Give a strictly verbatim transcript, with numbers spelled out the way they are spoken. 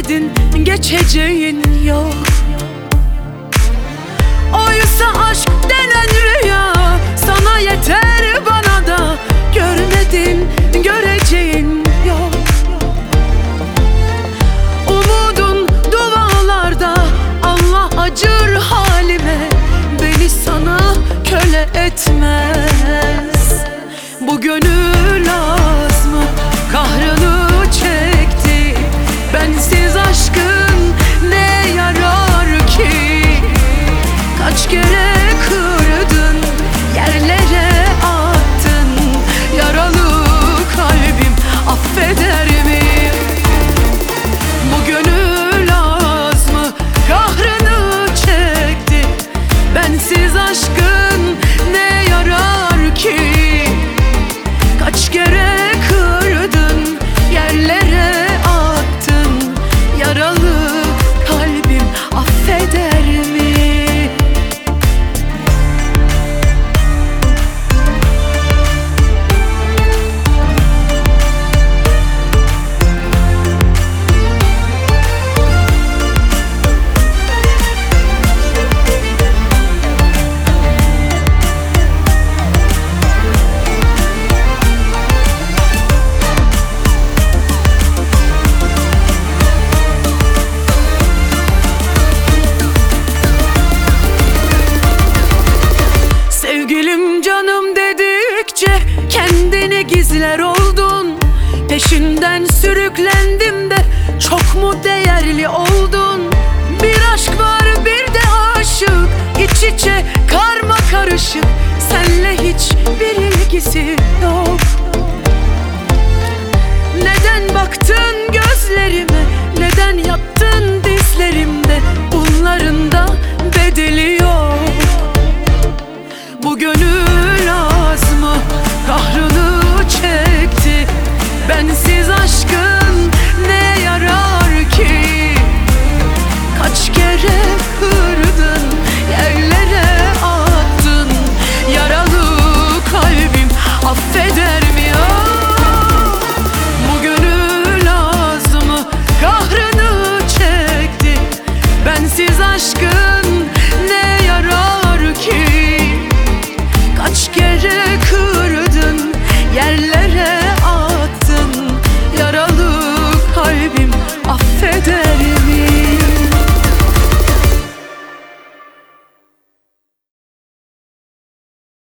görmedin, geçeceğin yok. Oysa aşk denen rüya sana yeter, bana da görmedin, göreceğin yok. Umudun dualarda, Allah acır halime, beni sana köle etmez. Bu gönül az mı kahrını çekti, bensiz aşkın ne yarar ki? Kaç kere kırdın, yerlere attın, yaralı kalbim affeder mi? Bu gönül az mı kahrını çekti, bensiz aşkın ne yarar ki? Kaç kere kırdın, yerlere attın, yaralı kalbim affeder mi? Canım dedikçe kendini gizler oldun, peşinden sürüklendim de çok mu değerli oldun? Bir aşk var, bir de aşık, iç içe karma karışık, senle hiç bir ilgisi yok. Neden baktın gözlerime, neden yattın dizlerimde, bunların da bedeli yok. Bu gönül az mı kahrını çekti, bensiz aşkı